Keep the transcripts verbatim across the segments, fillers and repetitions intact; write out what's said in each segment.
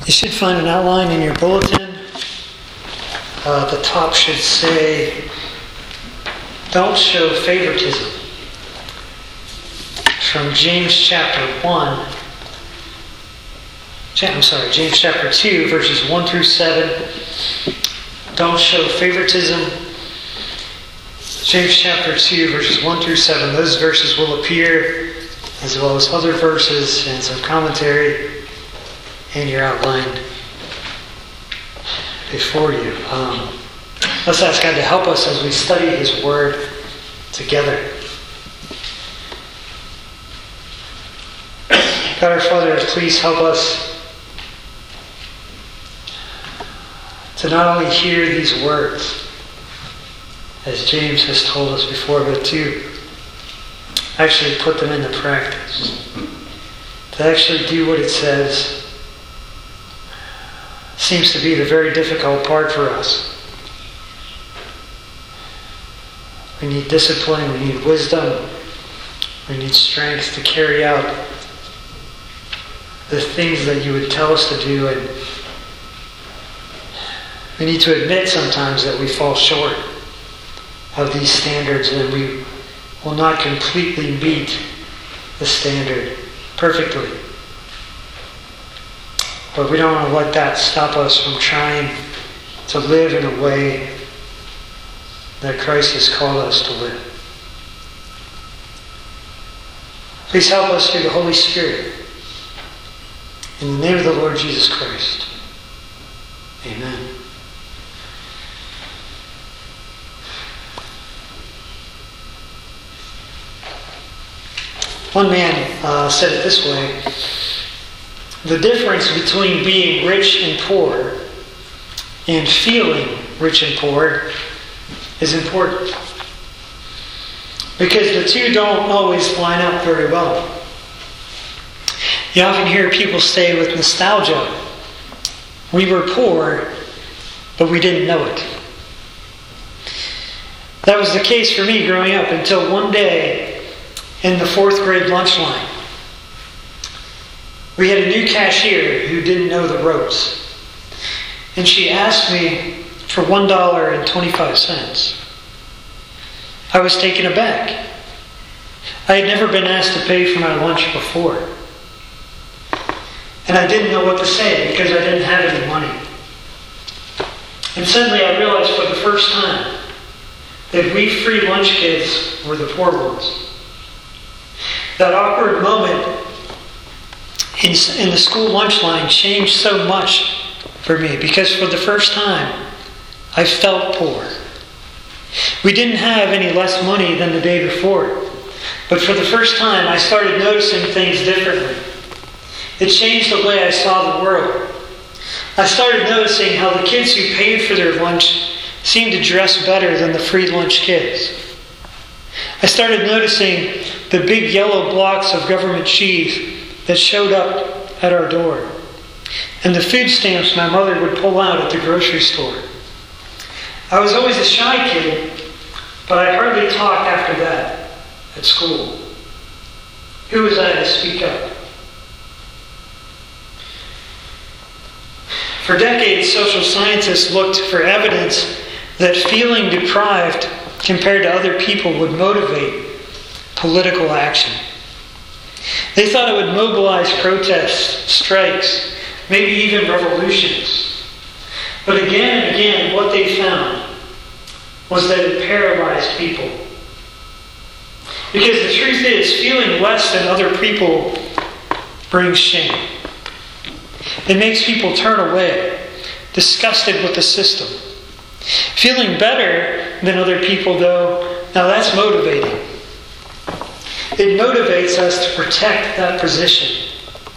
You should find an outline in your bulletin. Uh, the top should say, "Don't show favoritism." From James chapter one. I'm sorry, James chapter two, verses one through seven. Don't show favoritism. James chapter two, verses one through seven. Those verses will appear, as well as other verses and some commentary in your outline before you. Um, let's ask God to help us as we study His Word together. God our Father, please help us to not only hear these words, as James has told us before, but to actually put them into practice. To actually do what it says seems to be the very difficult part for us. We need discipline, we need wisdom, we need strength to carry out the things that you would tell us to do, and we need to admit sometimes that we fall short of these standards and we will not completely meet the standard perfectly. But we don't want to let that stop us from trying to live in a way that Christ has called us to live. Please help us through the Holy Spirit. In the name of the Lord Jesus Christ. Amen. One man uh, said it this way: the difference between being rich and poor and feeling rich and poor is important. Because the two don't always line up very well. You often hear people say with nostalgia, "We were poor, but we didn't know it." That was the case for me growing up until one day in the fourth grade lunch line. We had a new cashier who didn't know the ropes. And she asked me for one dollar and twenty-five cents. I was taken aback. I had never been asked to pay for my lunch before. And I didn't know what to say because I didn't have any money. And suddenly I realized for the first time that we free lunch kids were the poor ones. That awkward moment in, in the school lunch line changed so much for me because for the first time I felt poor. We didn't have any less money than the day before, but for the first time I started noticing things differently. It changed the way I saw the world. I started noticing how the kids who paid for their lunch seemed to dress better than the free lunch kids. I started noticing the big yellow blocks of government cheese that showed up at our door, and the food stamps my mother would pull out at the grocery store. I was always a shy kid, but I hardly talked after that at school. Who was I to speak up? For decades, social scientists looked for evidence that feeling deprived compared to other people would motivate political action. They thought it would mobilize protests, strikes, maybe even revolutions. But again and again, what they found was that it paralyzed people. Because the truth is, feeling less than other people brings shame. It makes people turn away, disgusted with the system. Feeling better than other people, though, now that's motivating. It motivates us to protect that position.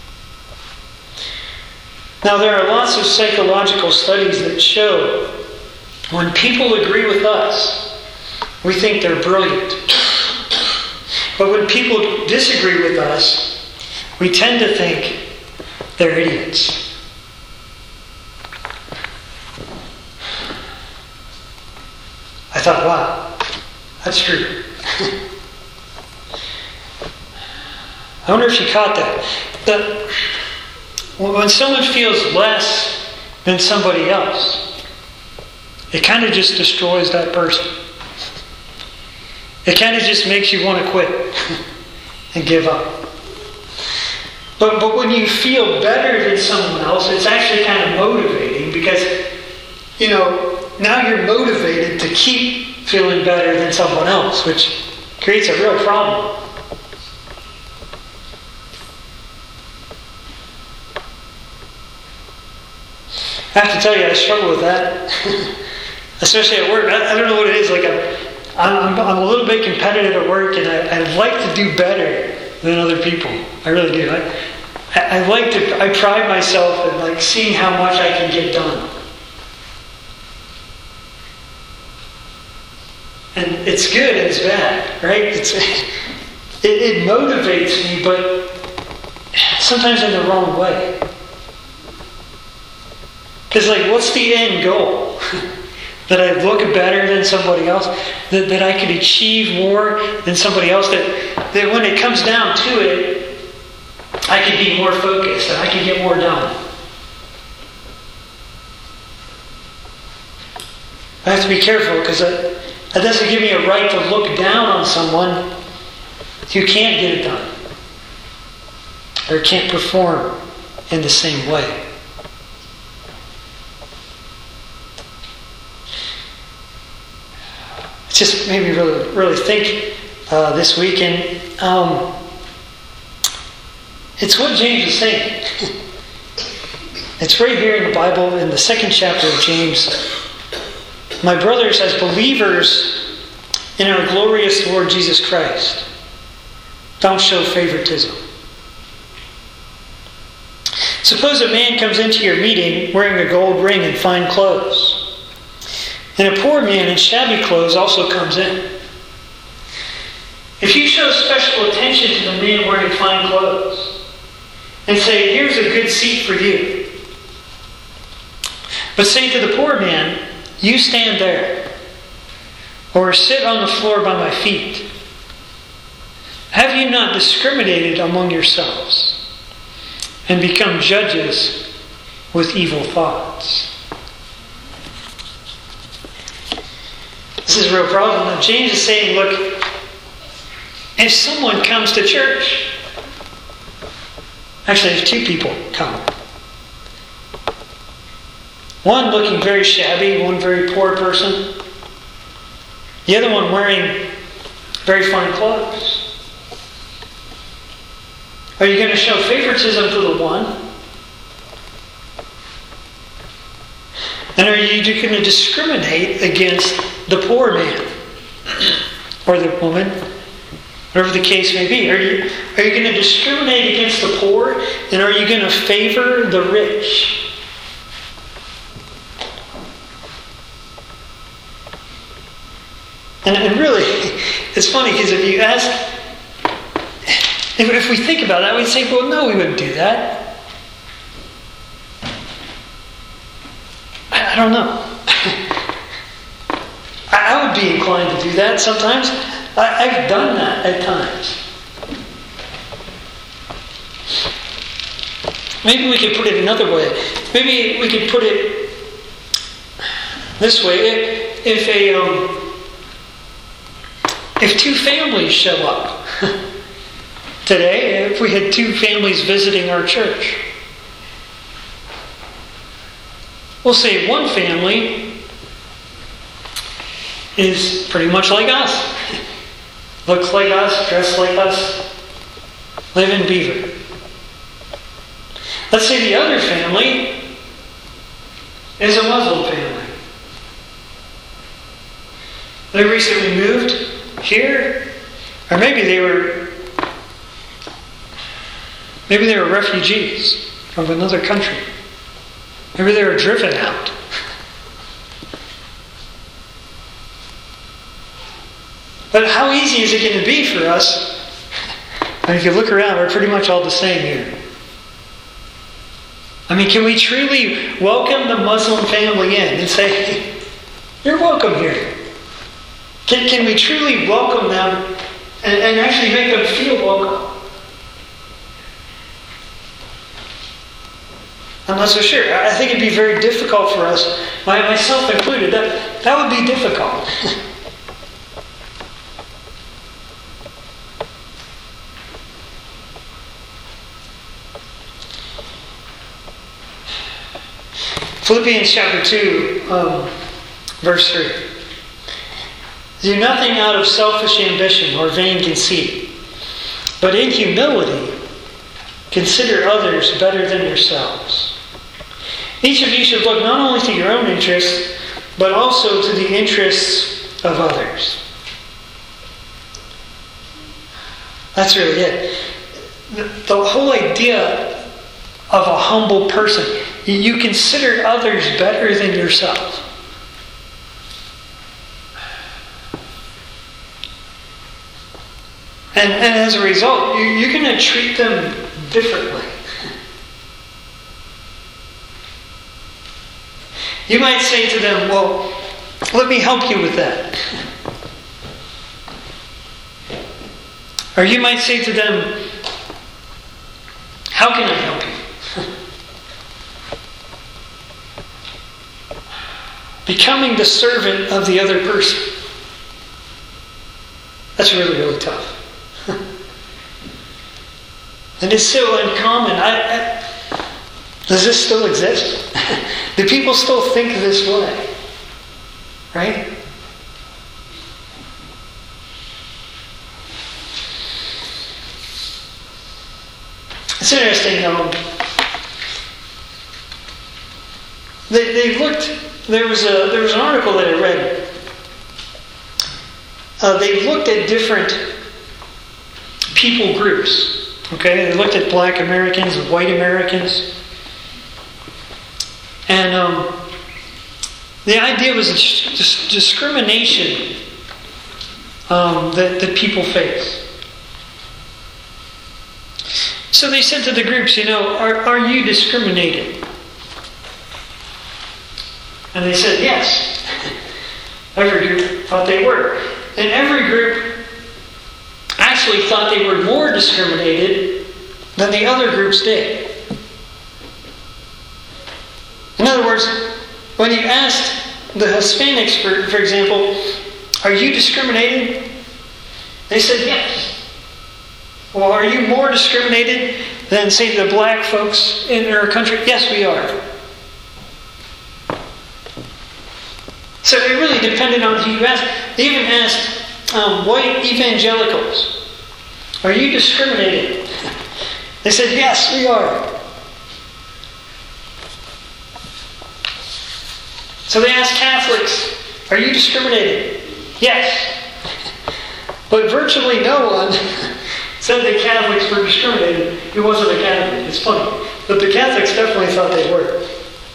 Now, there are lots of psychological studies that show when people agree with us, we think they're brilliant. But when people disagree with us, we tend to think they're idiots. I thought, wow, that's true. I wonder if you caught that. The, when someone feels less than somebody else, it kind of just destroys that person. It kind of just makes you want to quit and give up. But, but when you feel better than someone else, it's actually kind of motivating because, you know, now you're motivated to keep feeling better than someone else, which creates a real problem. I have to tell you, I struggle with that, especially at work. I, I don't know what it is. Like I'm, I'm, I'm a little bit competitive at work, and I, I like to do better than other people. I really do. I, I, I like to. I pride myself in like seeing how much I can get done, and it's good and it's bad, right? It's it, it motivates me, but sometimes in the wrong way. Because, like, what's the end goal? That I look better than somebody else? That, that I could achieve more than somebody else? That, that when it comes down to it, I can be more focused and I can get more done. I have to be careful because that, that doesn't give me a right to look down on someone who can't get it done or can't perform in the same way. It just made me really, really think uh, this weekend. Um, it's what James is saying. It's right here in the Bible, in the second chapter of James. My brothers, as believers in our glorious Lord Jesus Christ, don't show favoritism. Suppose a man comes into your meeting wearing a gold ring and fine clothes, and a poor man in shabby clothes also comes in. If you show special attention to the man wearing fine clothes and say, "Here's a good seat for you," but say to the poor man, "You stand there," or "Sit on the floor by my feet," have you not discriminated among yourselves and become judges with evil thoughts? This is a real problem. Now, James is saying, look, if someone comes to church, actually if two people come, one looking very shabby, one very poor person, the other one wearing very fine clothes, are you going to show favoritism to the one? And are you going to discriminate against the poor man or the woman, whatever the case may be? Are you, are you going to discriminate against the poor, and are you going to favor the rich? And, and really, it's funny because if you ask, if, if we think about that, we'd say, well, no, we wouldn't do that. I don't know. I would be inclined to do that sometimes. I, I've done that at times. Maybe we could put it another way. Maybe we could put it this way. If, if a um, if two families show up today, if we had two families visiting our church, we'll say one family is pretty much like us. Looks like us, dressed like us, live in Beaver. Let's say the other family is a Muslim family. They recently moved here, or maybe they were maybe they were refugees from another country. Maybe they were driven out. But how easy is it going to be for us? And if you look around, we're pretty much all the same here. I mean, can we truly welcome the Muslim family in and say, "You're welcome here"? Can, can we truly welcome them and, and actually make them feel welcome? I'm not so sure. I think it'd be very difficult for us, my, myself included. That, that would be difficult. Philippians chapter two, um, verse three. Do nothing out of selfish ambition or vain conceit, but in humility consider others better than yourselves. Each of you should look not only to your own interests, but also to the interests of others. That's really it. The, the whole idea of a humble person. You consider others better than yourself. And, and as a result, you, you're going to treat them differently. You might say to them, well, let me help you with that. Or you might say to them, how can I help you? Becoming the servant of the other person. That's really, really tough. And it's so uncommon. I, I, does this still exist? Do people still think this way? Right? It's interesting. Um, they, they looked. There was a there was an article that I read. Uh, they looked at different people groups. Okay, they looked at Black Americans and white Americans, and um, the idea was dis- discrimination um, that that people face. So they said to the groups, you know, are are you discriminated? And they said, yes. Every group thought they were. And every group actually thought they were more discriminated than the other groups did. In other words, when you asked the Hispanics, for, for example, are you discriminated? They said, yes. Well, are you more discriminated than, say, the black folks in our country? Yes, we are. So it really depended on who you asked. They even asked um, white evangelicals, are you discriminated? They said, yes, we are. So they asked Catholics, are you discriminated? Yes. But virtually no one said that Catholics were discriminated who wasn't a Catholic. It's funny. But the Catholics definitely thought they were.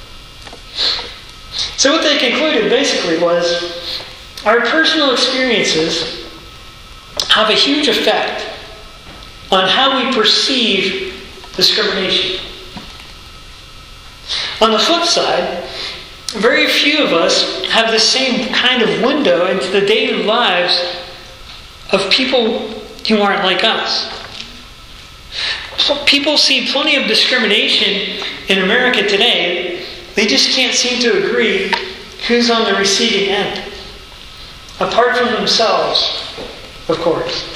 So what they concluded basically was our personal experiences have a huge effect on how we perceive discrimination. On the flip side, very few of us have the same kind of window into the daily lives of people who aren't like us. People see plenty of discrimination in America today. They just can't seem to agree who's on the receiving end. Apart from themselves, of course.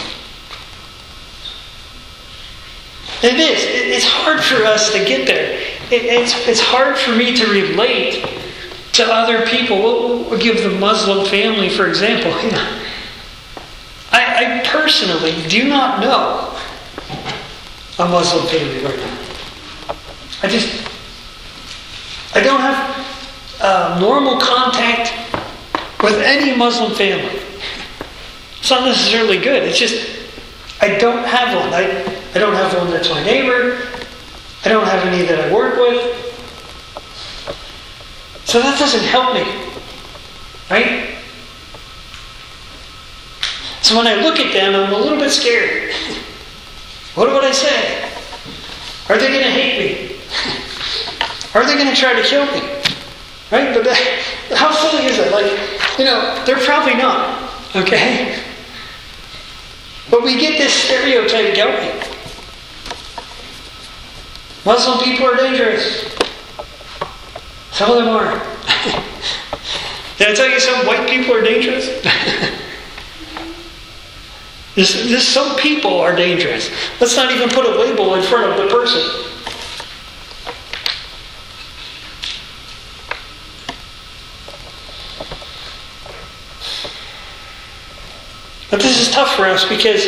It is. It's hard for us to get there. It's, it's hard for me to relate to other people. We'll, we'll give the Muslim family, for example. You know, I, I personally do not know a Muslim family right now. I just... I don't have uh, normal contact with any Muslim family. It's not necessarily good. It's just, I don't have one. I, I don't have one that's my neighbor. I don't have any that I work with. So that doesn't help me. Right? So when I look at them, I'm a little bit scared. What would I say? Are they going to hate me? Are they going to try to kill me? Right? But that, how silly is that? Like, you know, they're probably not. Okay? But we get this stereotype going. Muslim people are dangerous. Some of them are. Did I tell you some white people are dangerous? this, this, some people are dangerous. Let's not even put a label in front of the person. But this is tough for us because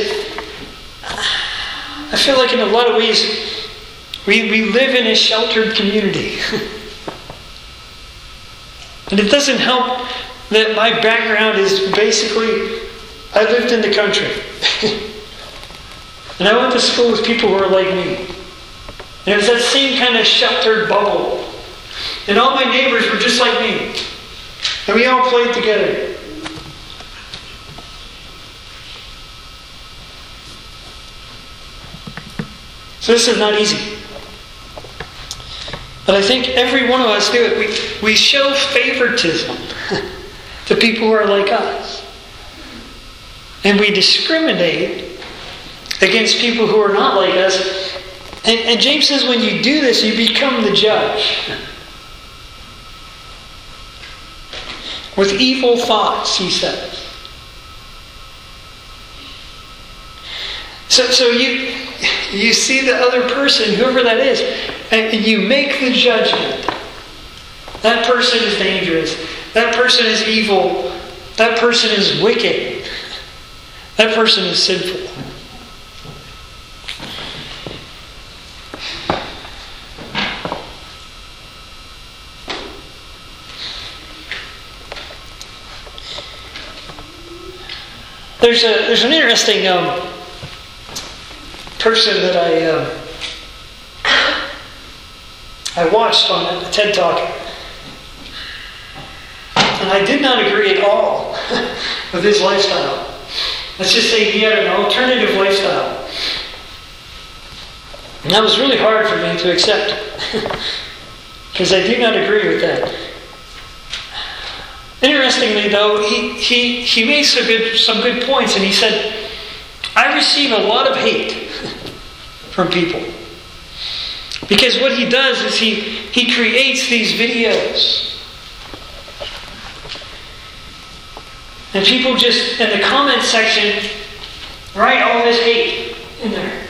I feel like in a lot of ways we, we live in a sheltered community. And it doesn't help that my background is basically, I lived in the country. And I went to school with people who are like me. And it was that same kind of sheltered bubble. And all my neighbors were just like me. And we all played together. So this is not easy. But I think every one of us do it. We, we show favoritism to people who are like us. And we discriminate against people who are not like us. And, and James says when you do this, you become the judge. With evil thoughts, he says. So, so you... You see the other person, whoever that is, and you make the judgment. That person is dangerous. That person is evil. That person is wicked. That person is sinful. There's a there's an interesting um, person that I uh, I watched on a TED Talk, and I did not agree at all with his lifestyle. Let's just say he had an alternative lifestyle, and that was really hard for me to accept because I do not agree with that. Interestingly, though, he he he made some good some good points, and he said, "I receive a lot of hate from people. Because what he does is he, he creates these videos. And people just, in the comment section, write all this hate in there.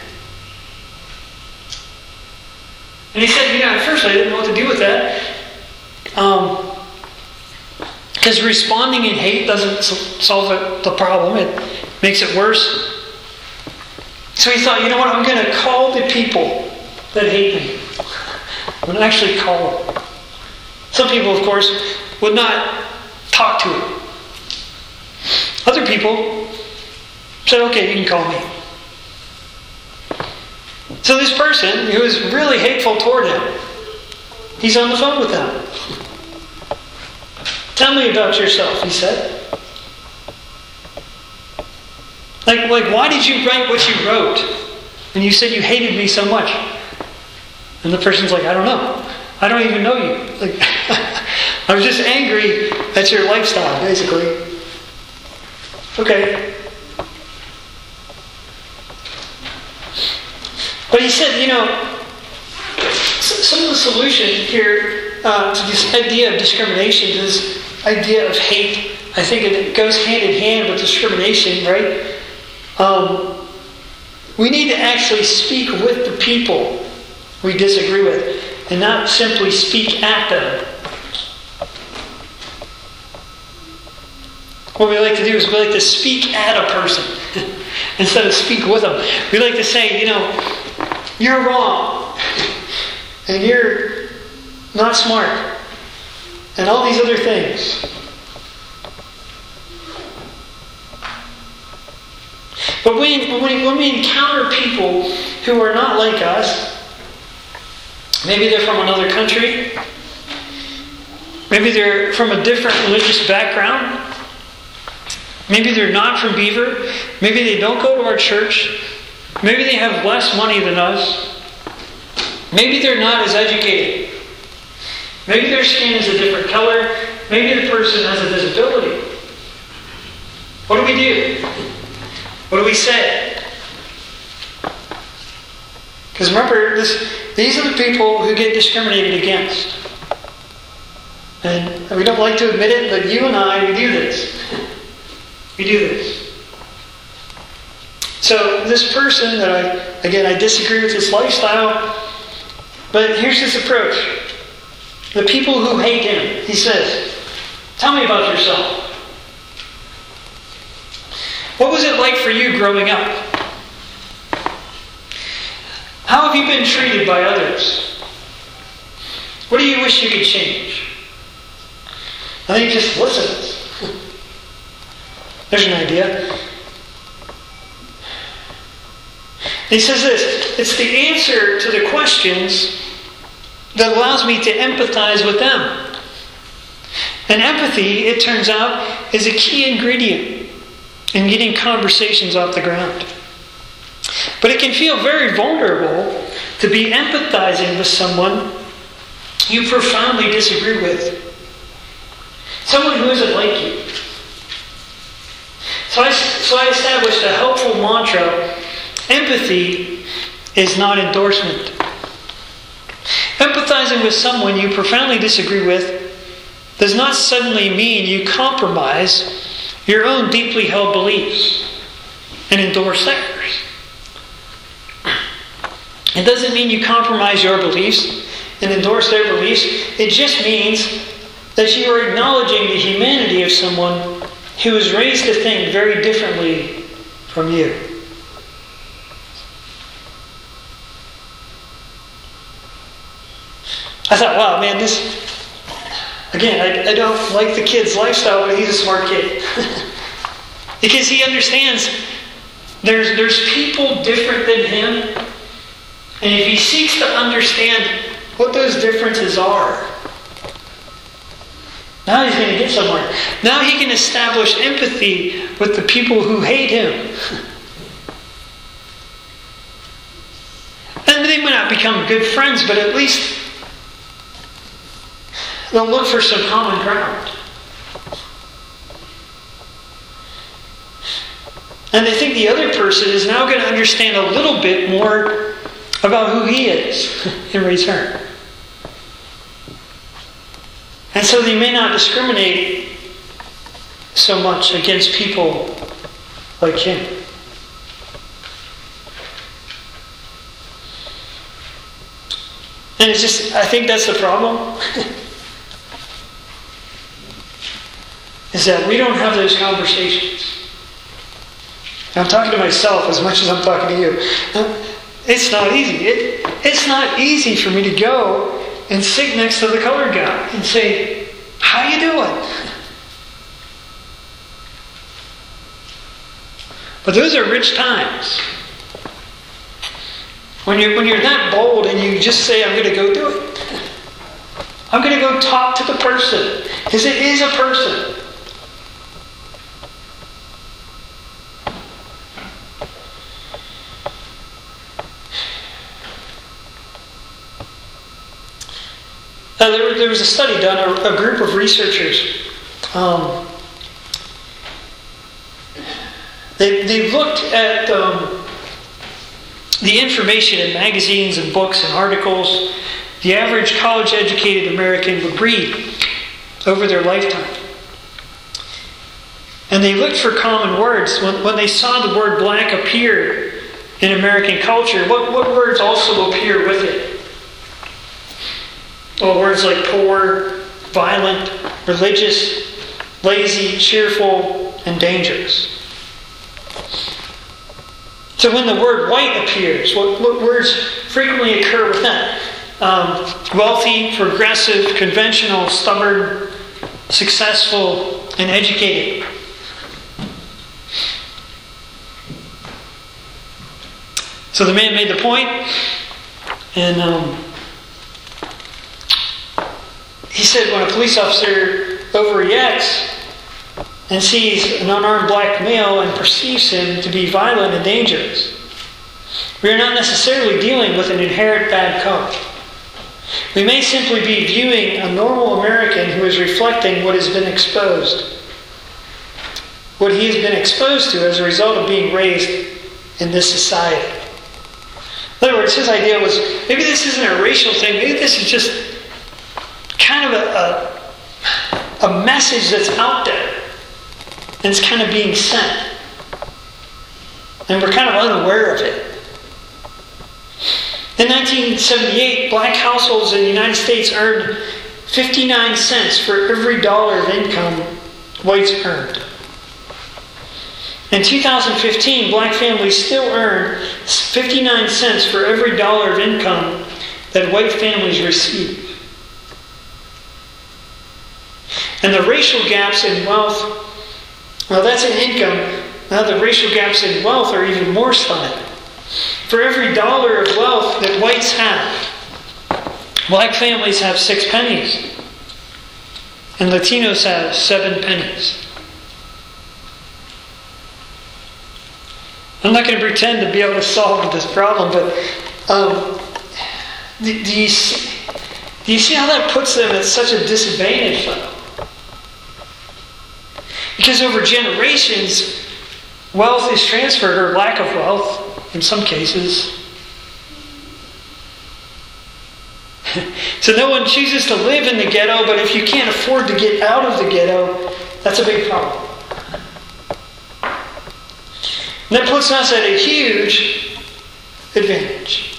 And he said, you know, at first I didn't know what to do with that. Um, because responding in hate doesn't solve it, the problem. It makes it worse. So he thought, you know what, I'm going to call the people that hate me. I'm going to actually call them. Some people, of course, would not talk to him. Other people said, okay, you can call me. So this person, who is really hateful toward him, he's on the phone with them. Tell me about yourself, he said. Like, like, why did you write what you wrote? And you said you hated me so much. And the person's like, I don't know. I don't even know you. Like, I was just angry at your lifestyle, basically. Okay. But he said, you know, some of the solution here uh, to this idea of discrimination, this idea of hate, I think it goes hand in hand with discrimination, right? Um, we need to actually speak with the people we disagree with and not simply speak at them. What we like to do is we like to speak at a person instead of speak with them. We like to say, you know, you're wrong and you're not smart and all these other things. But when, when, when we encounter people who are not like us, maybe they're from another country, maybe they're from a different religious background, maybe they're not from Beaver, maybe they don't go to our church, maybe they have less money than us, maybe they're not as educated, maybe their skin is a different color, maybe the person has a disability. What do we do? What do we say? Because remember, this, these are the people who get discriminated against. And we don't like to admit it, but you and I, we do this. We do this. So this person that I, again, I disagree with his lifestyle, but here's his approach. The people who hate him, he says, tell me about yourself. What was it like for you growing up? How have you been treated by others? What do you wish you could change? And then he just listens. There's an idea. He says this, it's the answer to the questions that allows me to empathize with them. And empathy, it turns out, is a key ingredient in getting conversations off the ground. But it can feel very vulnerable to be empathizing with someone you profoundly disagree with. Someone who isn't like you. So I, so I established a helpful mantra. Empathy is not endorsement. Empathizing with someone you profoundly disagree with does not suddenly mean you compromise your own deeply held beliefs and endorse theirs. It doesn't mean you compromise your beliefs and endorse their beliefs. It just means that you are acknowledging the humanity of someone who is raised to think very differently from you. I thought, wow, man, this, again, I, I don't like the kid's lifestyle, but he's a smart kid. Because he understands there's, there's people different than him, and if he seeks to understand what those differences are, now he's going to get somewhere. Now he can establish empathy with the people who hate him. And they may not become good friends, but at least they'll look for some common ground. And I think the other person is now going to understand a little bit more about who he is in return. And so they may not discriminate so much against people like him. And it's just, I think that's the problem. Is that we don't have those conversations. I'm talking to myself as much as I'm talking to you. It's not easy. It, it's not easy for me to go and sit next to the colored guy and say, how you doing? But those are rich times. When you're, when you're that bold and you just say, I'm going to go do it. I'm going to go talk to the person. Because it is a person. Uh, there, there was a study done, a, a group of researchers. Um, they, they looked at um, the information in magazines and books and articles the average college-educated American would read over their lifetime. And they looked for common words. When, when they saw the word black appear in American culture, what, what words also appear with it? Well, words like poor, violent, religious, lazy, cheerful, and dangerous. So when the word white appears, what, what words frequently occur with that? Um, wealthy, progressive, conventional, stubborn, successful, and educated. So the man made the point, and um, he said when a police officer overreacts and sees an unarmed black male and perceives him to be violent and dangerous, we are not necessarily dealing with an inherent bad cop. We may simply be viewing a normal American who is reflecting what has been exposed, what he has been exposed to as a result of being raised in this society. In other words, his idea was, maybe this isn't a racial thing, maybe this is just kind of a, a a message that's out there. And it's kind of being sent. And we're kind of unaware of it. In nineteen seventy-eight, black households in the United States earned fifty-nine cents for every dollar of income whites earned. In two thousand fifteen, black families still earn fifty-nine cents for every dollar of income that white families receive. And the racial gaps in wealth, well, that's in income. Now the racial gaps in wealth are even more stunning. For every dollar of wealth that whites have, black families have six pennies. And Latinos have seven pennies. I'm not going to pretend to be able to solve this problem, but um, do, do, you see, do you see how that puts them at such a disadvantage, though? Because over generations, wealth is transferred, or lack of wealth, in some cases. So no one chooses to live in the ghetto, but if you can't afford to get out of the ghetto, that's a big problem. And that puts us at a huge advantage.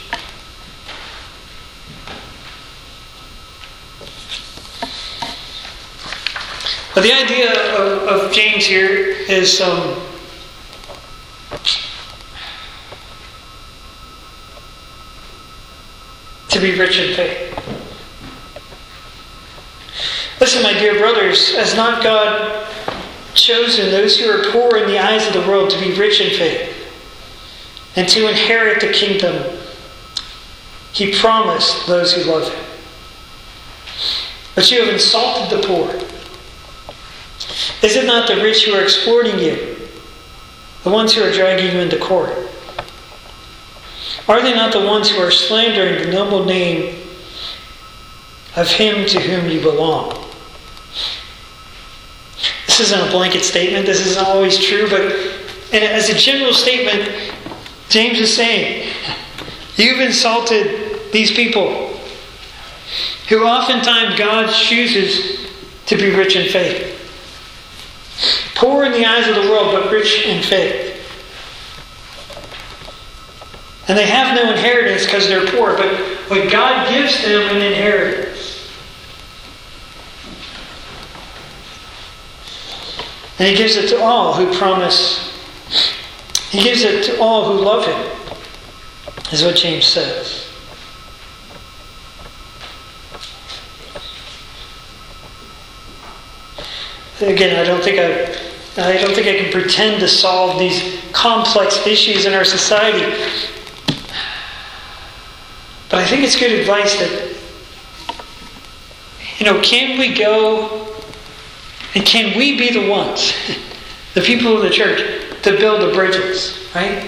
But the idea of, of James here is um, to be rich in faith. Listen, my dear brothers, has not God chosen those who are poor in the eyes of the world to be rich in faith and to inherit the kingdom He promised those who love Him? But you have insulted the poor. Is it not the rich who are exploiting you, the ones who are dragging you into court? Are they not the ones who are slandering the noble name of Him to whom you belong? This isn't a blanket statement. This isn't always true. But as a general statement, James is saying, you've insulted these people who oftentimes God chooses to be rich in faith. Poor in the eyes of the world, but rich in faith. And they have no inheritance because they're poor, but, but God gives them an inheritance. And He gives it to all who promise. He gives it to all who love Him, is what James says. Again, I don't think I, I don't think I can pretend to solve these complex issues in our society. But I think it's good advice that, you know, can we go and can we be the ones, the people of the church, to build the bridges, right?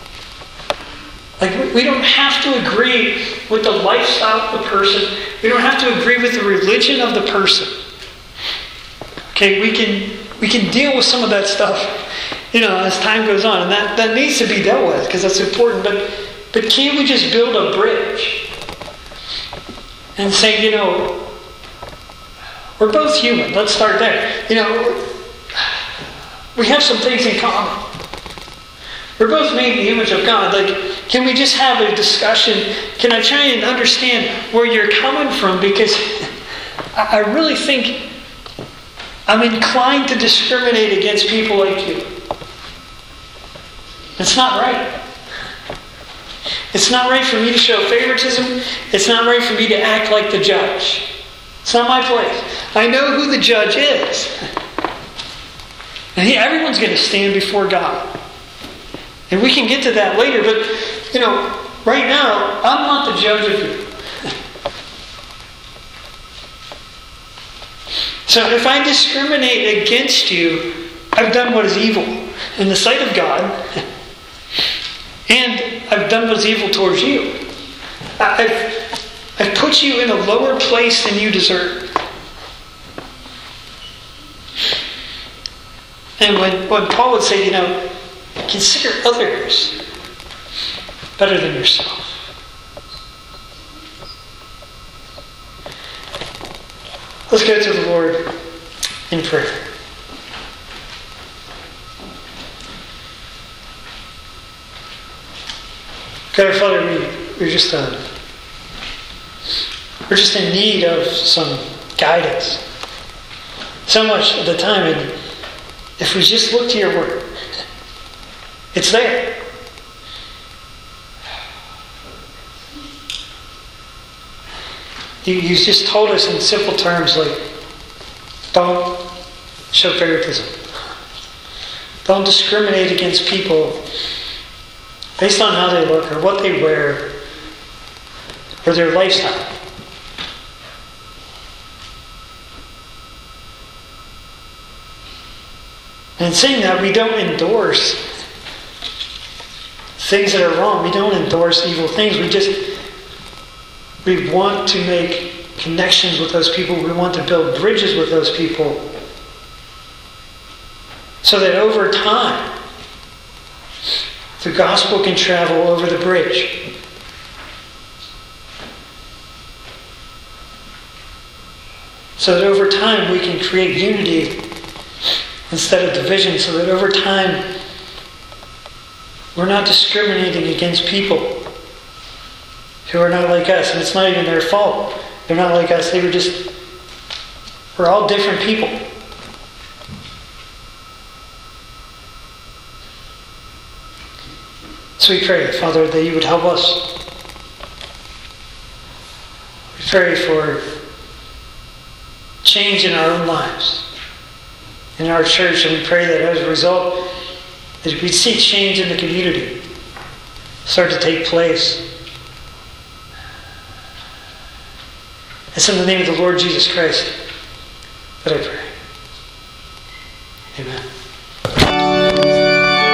Like, we don't have to agree with the lifestyle of the person. We don't have to agree with the religion of the person. Okay, we can we can deal with some of that stuff, you know, as time goes on, and that, that needs to be dealt with because that's important. But but can't we just build a bridge and say, you know, we're both human. Let's start there. You know, we have some things in common. We're both made in the image of God. Like, can we just have a discussion? Can I try and understand where you're coming from? Because I really think I'm inclined to discriminate against people like you. It's not right. It's not right for me to show favoritism. It's not right for me to act like the judge. It's not my place. I know who the judge is. And he, everyone's going to stand before God. And we can get to that later, but, you know, right now, I'm not the judge of you. So if I discriminate against you, I've done what is evil in the sight of God, and I've done what is evil towards you. I've, I've put you in a lower place than you deserve. And when, when Paul would say, you know, consider others better than yourself. Let's go to the Lord in prayer. God our Father, we, we're just uh, we're just in need of some guidance. So much of the time, and if we just look to your word, it's there. You, you just told us in simple terms like, don't show favoritism. Don't discriminate against people based on how they look or what they wear or their lifestyle. And in saying that, we don't endorse things that are wrong. We don't endorse evil things. We just, we want to make connections with those people. We want to build bridges with those people so that over time, the gospel can travel over the bridge. So that over time we can create unity instead of division, so that over time we're not discriminating against people who are not like us. And it's not even their fault. They're not like us. They were just, we're all different people. So we pray, Father, that you would help us. We pray for change in our own lives, in our church, and we pray that as a result, that we'd see change in the community start to take place. It's in the name of the Lord Jesus Christ that I pray. Amen.